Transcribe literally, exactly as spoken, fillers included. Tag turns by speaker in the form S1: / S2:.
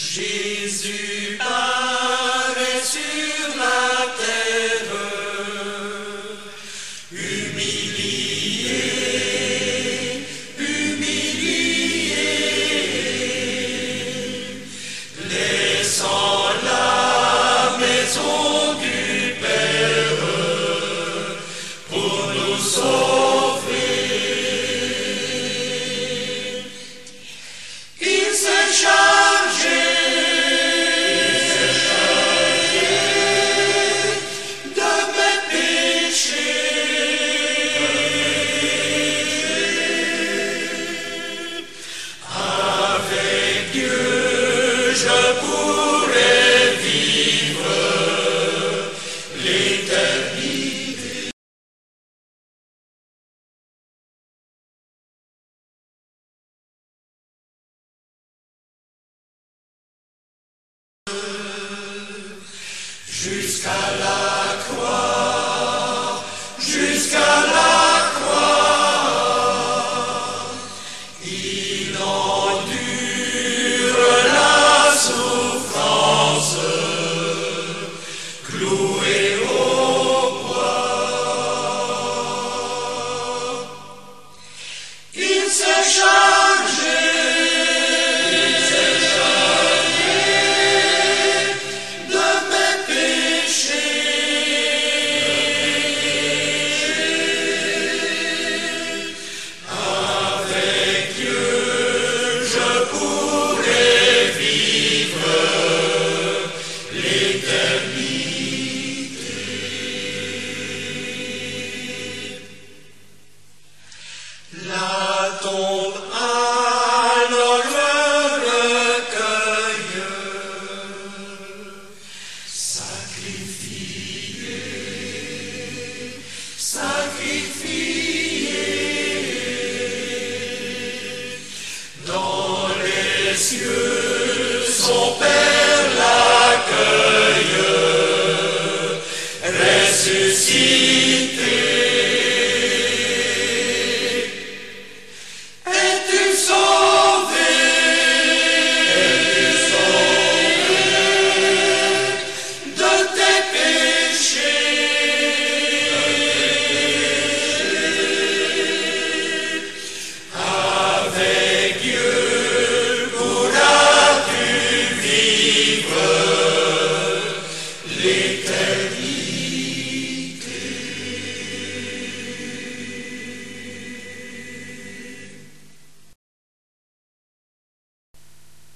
S1: Jésus paraît sur la terre, humilié, humilié, laissant la maison du Père pour nous sauver. Il s'est chargé de mes péchés. Avec Dieu, je pourrais vivre l'éternité. Jusqu'à la croix, jusqu'à la croix, il endure la souffrance, cloué au bois. Il s'est chargé la tombe alors le recueille, sacrifié, sacrifié, dans les cieux son Père.